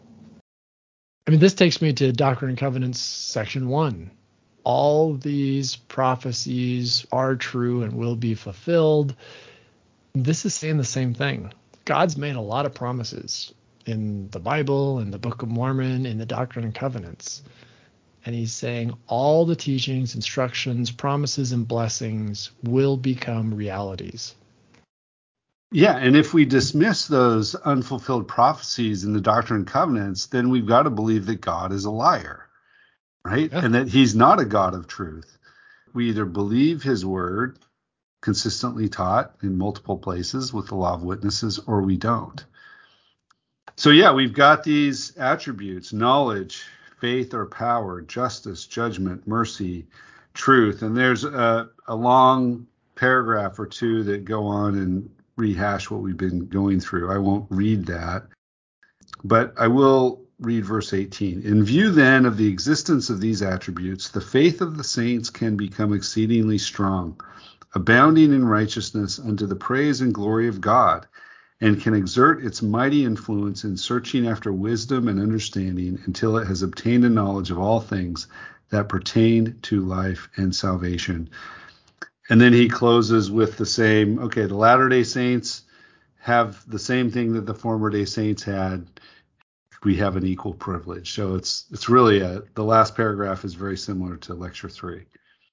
I mean, this takes me to Doctrine and Covenants, section one. All these prophecies are true and will be fulfilled. This is saying the same thing. God's made a lot of promises in the Bible, in the Book of Mormon, in the Doctrine and Covenants. And he's saying all the teachings, instructions, promises, and blessings will become realities. Yeah, and if we dismiss those unfulfilled prophecies in the Doctrine and Covenants, then we've got to believe that God is a liar, right? Yeah. And that he's not a God of truth. We either believe his word, consistently taught in multiple places with the law of witnesses, or we don't. So yeah, we've got these attributes: knowledge, faith or power, justice, judgment, mercy, truth. And there's a, a long paragraph or two that go on and rehash what we've been going through. I won't read that, but I will read verse eighteen. In view then of the existence of these attributes, the faith of the saints can become exceedingly strong, abounding in righteousness unto the praise and glory of God, and can exert its mighty influence in searching after wisdom and understanding until it has obtained a knowledge of all things, that pertain to life and salvation. And then he closes with the same, okay, the Latter-day Saints have the same thing that the former day saints had. We have an equal privilege. So it's it's really a, the last paragraph is very similar to lecture three.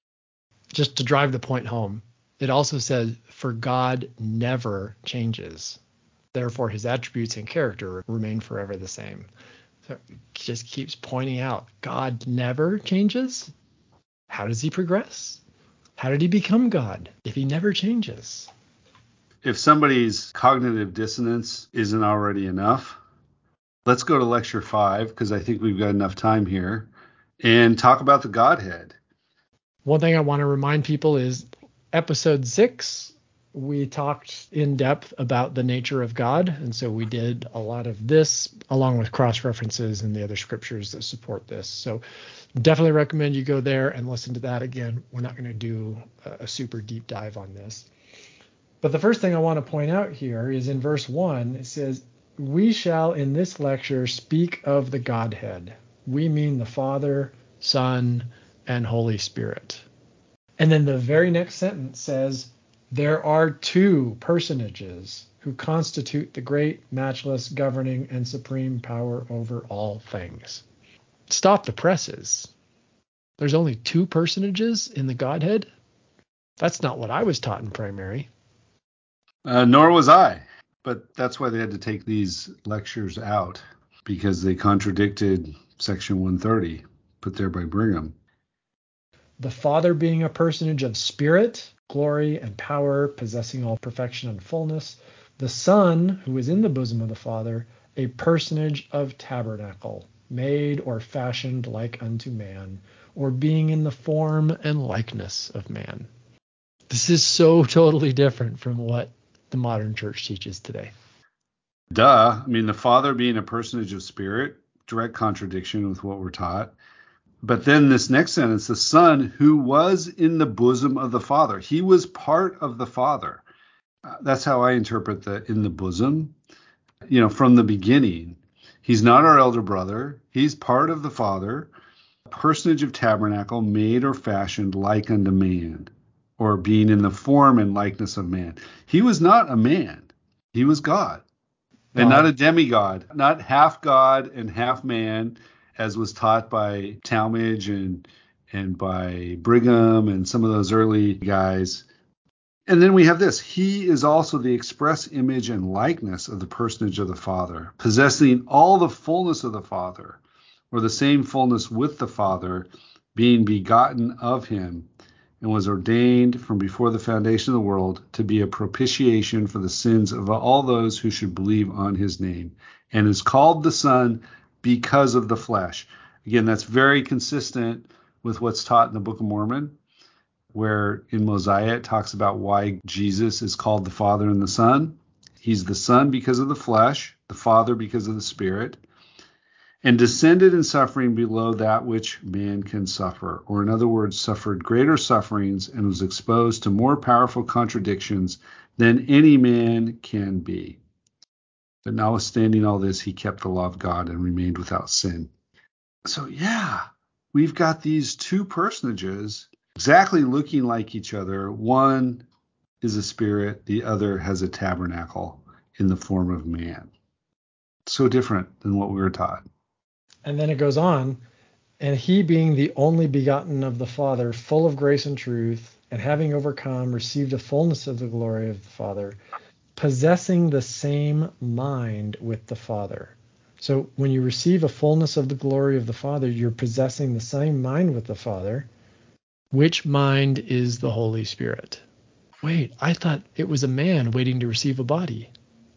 Just to drive the point home, it also says, for God never changes. Therefore, his attributes and character remain forever the same. So it just keeps pointing out, God never changes? How does he progress? How did he become God if he never changes? If somebody's cognitive dissonance isn't already enough, let's go to lecture five, because I think we've got enough time here, and talk about the Godhead. One thing I want to remind people is episode six, we talked in depth about the nature of God. And so we did a lot of this along with cross references and the other scriptures that support this. So definitely recommend you go there and listen to that again. We're not going to do a super deep dive on this. But the first thing I want to point out here is in verse one, it says, we shall in this lecture speak of the Godhead. We mean the Father, Son, and Holy Spirit. And then the very next sentence says, there are two personages who constitute the great, matchless, governing, and supreme power over all things. Stop the presses. There's only two personages in the Godhead? That's not what I was taught in primary. Uh, nor was I. But that's why they had to take these lectures out, because they contradicted section one thirty put there by Brigham. The Father being a personage of spirit, glory, and power, possessing all perfection and fullness. The Son, who is in the bosom of the Father, a personage of tabernacle, made or fashioned like unto man, or being in the form and likeness of man. This is so totally different from what the modern church teaches today. Duh. I mean, the Father being a personage of spirit, direct contradiction with what we're taught. But then this next sentence, the Son who was in the bosom of the Father. He was part of the Father. Uh, that's how I interpret the in the bosom. You know, from the beginning, he's not our elder brother. He's part of the Father, personage of tabernacle, made or fashioned like unto man, or being in the form and likeness of man. He was not a man. He was God. God. And not a demigod, not half God and half man, as was taught by Talmage and and by Brigham and some of those early guys. And then we have this. He is also the express image and likeness of the personage of the Father, possessing all the fullness of the Father, or the same fullness with the Father, being begotten of him, and was ordained from before the foundation of the world to be a propitiation for the sins of all those who should believe on his name, and is called the Son because of the flesh. Again, that's very consistent with what's taught in the Book of Mormon, where in Mosiah it talks about why Jesus is called the Father and the Son. He's the Son because of the flesh, the Father because of the Spirit, and descended in suffering below that which man can suffer, or in other words, suffered greater sufferings and was exposed to more powerful contradictions than any man can be. But notwithstanding all this, he kept the law of God and remained without sin. So yeah, we've got these two personages exactly looking like each other. One is a spirit, the other has a tabernacle in the form of man. So different than what we were taught. And then it goes on, and he being the only begotten of the Father, full of grace and truth, and having overcome, received a fullness of the glory of the Father, possessing the same mind with the Father. So when you receive a fullness of the glory of the Father, you're possessing the same mind with the Father. Which mind is the Holy Spirit? Wait, I thought it was a man waiting to receive a body.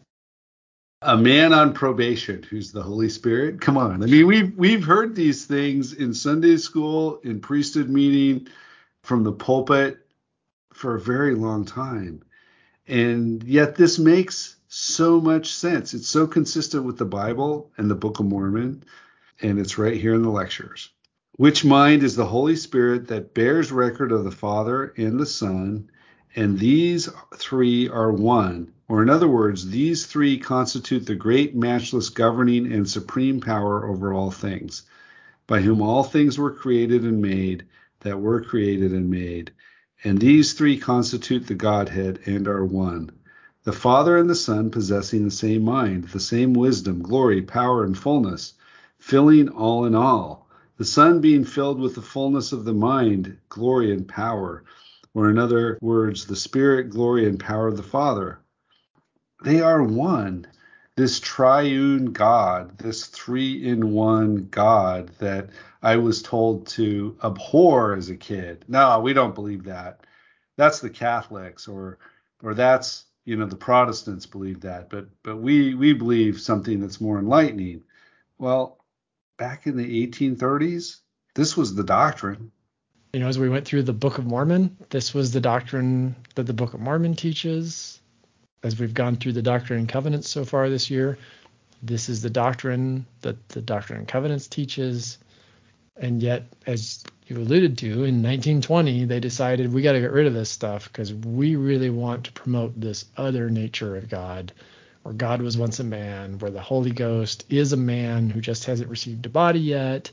A man on probation who's the Holy Spirit? Come on. I mean, we've, we've heard these things in Sunday school, in priesthood meeting, from the pulpit for a very long time. And yet this makes so much sense. It's so consistent with the Bible and the Book of Mormon, and it's right here in the lectures. Which mind is the Holy Spirit that bears record of the Father and the Son, and these three are one. Or in other words, these three constitute the great, matchless, governing, and supreme power over all things. by whom all things were created and made, that were created and made. And these three constitute the Godhead and are one. The Father and the Son possessing the same mind, the same wisdom, glory, power, and fullness, filling all in all. The Son being filled with the fullness of the mind, glory, and power, or in other words, the Spirit, glory, and power of the Father. They are one. This triune God, this three-in-one God that I was told to abhor as a kid. No, we don't believe that. That's the Catholics, or or that's, you know, the Protestants believe that. But but we we believe something that's more enlightening. Well, back in the eighteen thirties, this was the doctrine. You know, as we went through the Book of Mormon, this was the doctrine that the Book of Mormon teaches. As we've gone through the Doctrine and Covenants so far this year, this is the doctrine that the Doctrine and Covenants teaches. And yet, as you alluded to, in nineteen twenty, they decided we got to get rid of this stuff because we really want to promote this other nature of God, where God was once a man, where the Holy Ghost is a man who just hasn't received a body yet.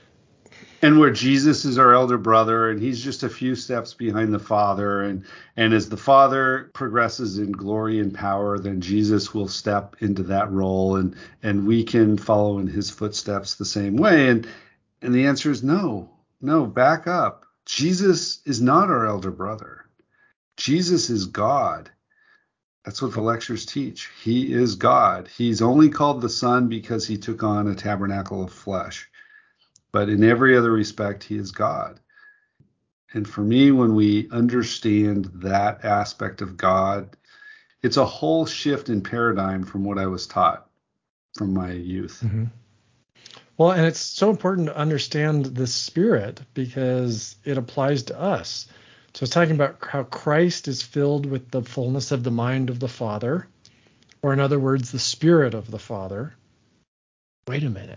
And where Jesus is our elder brother, and he's just a few steps behind the Father. And, and as the Father progresses in glory and power, then Jesus will step into that role, and, and we can follow in his footsteps the same way. And, and the answer is no, no, back up. Jesus is not our elder brother. Jesus is God. That's what the lectures teach. He is God. He's only called the Son because he took on a tabernacle of flesh. But in every other respect, he is God. And for me, when we understand that aspect of God, it's a whole shift in paradigm from what I was taught from my youth. Mm-hmm. Well, and it's so important to understand the Spirit because it applies to us. So it's talking about how Christ is filled with the fullness of the mind of the Father, or in other words, the Spirit of the Father. Wait a minute.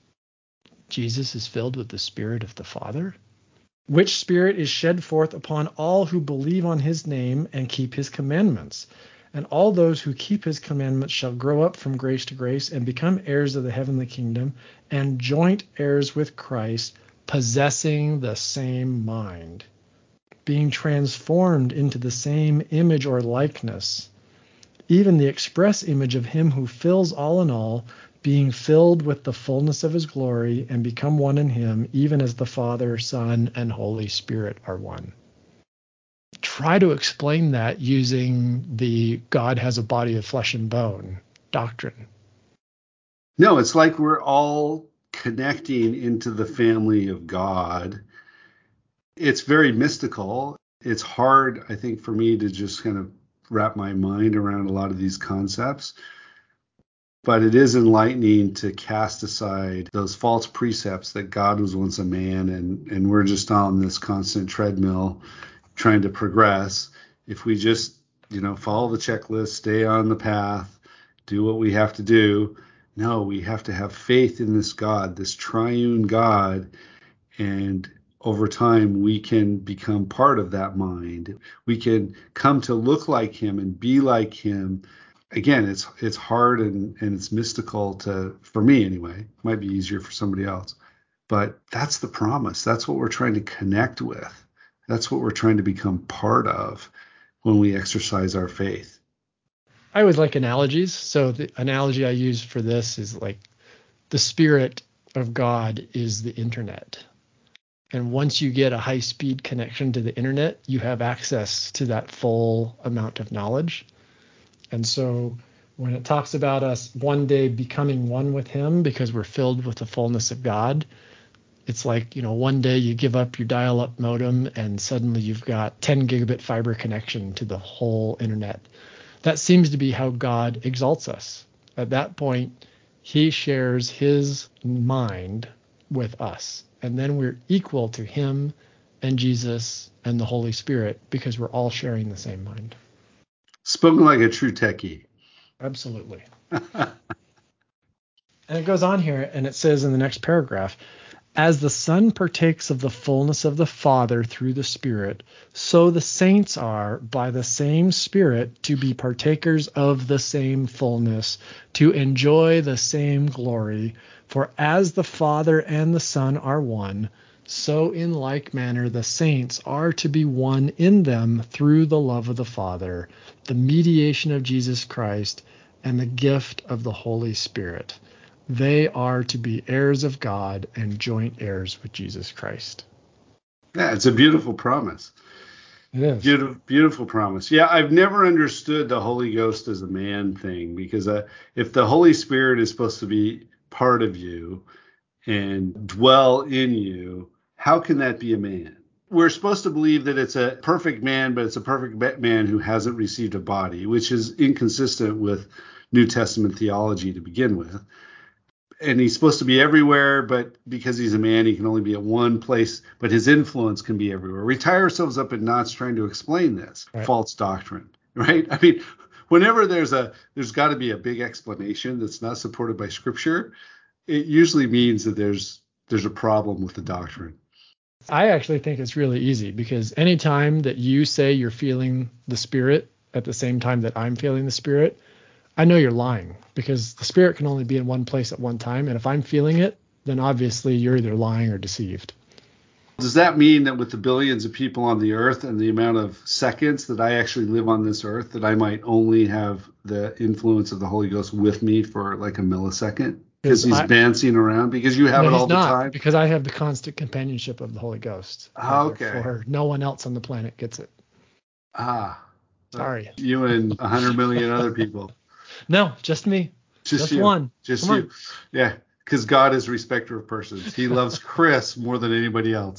Jesus is filled with the Spirit of the Father? Which Spirit is shed forth upon all who believe on his name and keep his commandments. And all those who keep his commandments shall grow up from grace to grace and become heirs of the heavenly kingdom and joint heirs with Christ, possessing the same mind, being transformed into the same image or likeness, even the express image of him who fills all in all, being filled with the fullness of his glory, and become one in him, even as the Father, Son, and Holy Spirit are one. Try to explain that using the God has a body of flesh and bone doctrine. No, it's like we're all connecting into the family of God. It's very mystical. It's hard, I think, for me to just kind of wrap my mind around a lot of these concepts. But it is enlightening to cast aside those false precepts that God was once a man, and, and we're just on this constant treadmill trying to progress. If we just, you know, follow the checklist, stay on the path, do what we have to do. No, we have to have faith in this God, this triune God, and over time we can become part of that mind. We can come to look like him and be like him. Again, it's it's hard and, and it's mystical to, for me anyway. It might be easier for somebody else. But that's the promise. That's what we're trying to connect with. That's what we're trying to become part of when we exercise our faith. I always like analogies. So the analogy I use for this is like the Spirit of God is the internet. And once you get a high-speed connection to the internet, you have access to that full amount of knowledge. And so when it talks about us one day becoming one with him because we're filled with the fullness of God, it's like, you know, one day you give up your dial-up modem and suddenly you've got ten gigabit fiber connection to the whole internet. That seems to be how God exalts us. At that point, he shares his mind with us. And then we're equal to him and Jesus and the Holy Spirit because we're all sharing the same mind. Spoken like a true techie. Absolutely. And it goes on here and it says in the next paragraph, As the Son partakes of the fullness of the Father through the Spirit, so the saints are, by the same Spirit, to be partakers of the same fullness, to enjoy the same glory. For as the Father and the Son are one, so in like manner the saints are to be one in them through the love of the Father, the mediation of Jesus Christ, and the gift of the Holy Spirit. They are to be heirs of God and joint heirs with Jesus Christ. Yeah, it's a beautiful promise. It is. Beautiful, beautiful promise. Yeah, I've never understood the Holy Ghost as a man thing, because uh, if the Holy Spirit is supposed to be part of you and dwell in you, how can that be a man? We're supposed to believe that it's a perfect man, but it's a perfect man who hasn't received a body, which is inconsistent with New Testament theology to begin with. And he's supposed to be everywhere, but because he's a man, he can only be at one place, but his influence can be everywhere. We tie ourselves up in knots trying to explain this Right. False doctrine, right? I mean, whenever there's a, there's got to be a big explanation that's not supported by Scripture, it usually means that there's, there's a problem with the doctrine. I actually think it's really easy, because anytime that you say you're feeling the Spirit at the same time that I'm feeling the Spirit, I know you're lying, because the Spirit can only be in one place at one time. And if I'm feeling it, then obviously you're either lying or deceived. Does that mean that with the billions of people on the earth and the amount of seconds that I actually live on this earth, that I might only have the influence of the Holy Ghost with me for like a millisecond? Because he's I, dancing around, because you have no, it all he's not, the time? Because I have the constant companionship of the Holy Ghost. Okay. Therefore, no one else on the planet gets it. Ah. Sorry. You and one hundred million other people. No, just me. Just, just you. one. Just Come you. on. Yeah, because God is respecter of persons. He loves Chris more than anybody else.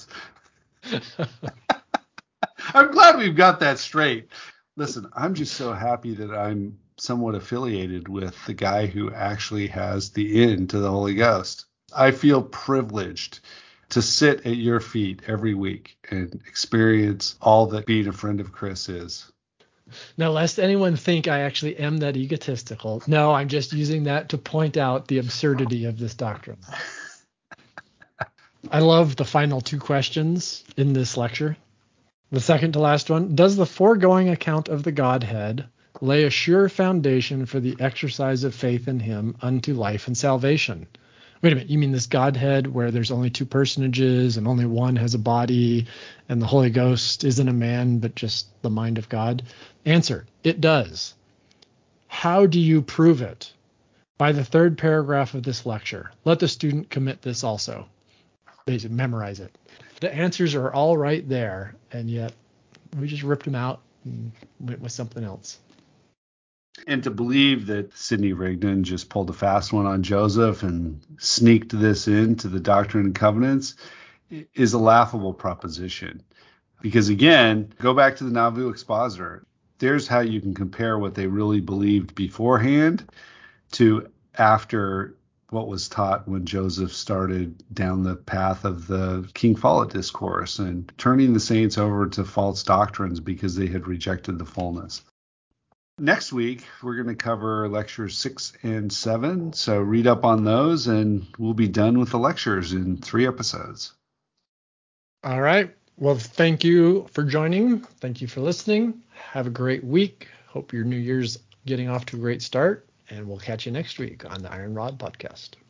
I'm glad we've got that straight. Listen, I'm just so happy that I'm somewhat affiliated with the guy who actually has the in to the Holy Ghost. I feel privileged to sit at your feet every week and experience all that being a friend of Chris is. Now, lest anyone think I actually am that egotistical, no, I'm just using that to point out the absurdity of this doctrine. I love the final two questions in this lecture. The second to last one: does the foregoing account of the Godhead lay a sure foundation for the exercise of faith in him unto life and salvation? Wait a minute, you mean this Godhead where there's only two personages and only one has a body, and the Holy Ghost isn't a man but just the mind of God? Answer: it does. How do you prove it? By the third paragraph of this lecture. Let the student commit this also. Basically, memorize it. The answers are all right there, and yet we just ripped them out and went with something else. And to believe that Sidney Rigdon just pulled a fast one on Joseph and sneaked this into the Doctrine and Covenants is a laughable proposition. Because again, go back to the Nauvoo Expositor. There's how you can compare what they really believed beforehand to after what was taught when Joseph started down the path of the King Follett discourse and turning the saints over to false doctrines because they had rejected the fullness. Next week, we're going to cover lectures six and seven. So read up on those, and we'll be done with the lectures in three episodes. All right. Well, thank you for joining. Thank you for listening. Have a great week. Hope your New Year's getting off to a great start. And we'll catch you next week on the Iron Rod Podcast.